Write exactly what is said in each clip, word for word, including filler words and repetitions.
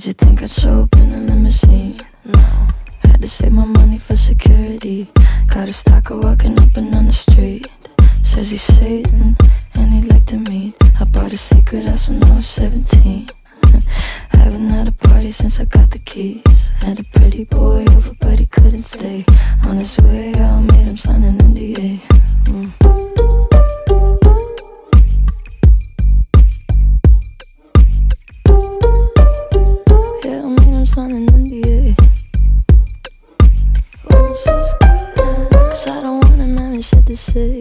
you think I'd show up in a limousine? No. Had to save my money for security. Got a stalker walking up and down the street. Says he's Satan and he'd like to meet. I bought a sacred house when I was seventeen. Haven't had a party since I got the keys. Had a pretty boy over but he couldn't stay. On his way out, made him sign an N D A. mm. Yeah, I made him sign an N D A. Oh, so good, cause I don't want him having shit to say.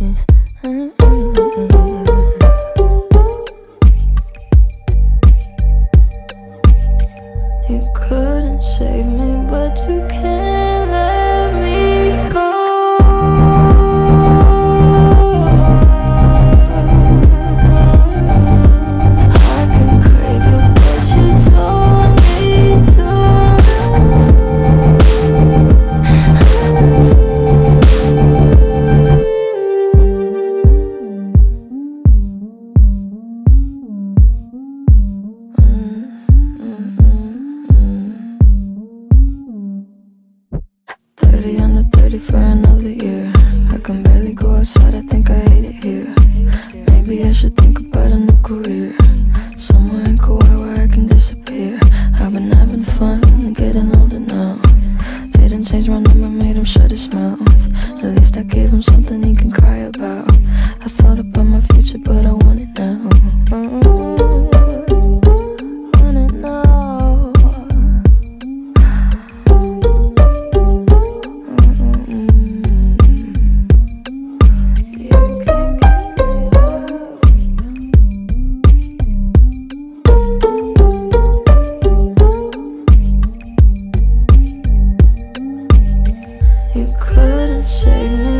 You couldn't save me, but you can't let me go. I can crave you, but you don't need to. thirty under thirty for another year. I can barely go outside, I think I hate it here. Maybe I should think about a new career, somewhere in Kauai where I can disappear. I've been having fun, getting older now. They didn't change my number, made him shut his mouth. At least I gave him something he can cry about. I thought about my future, but I want it now. Want it now. You couldn't save me.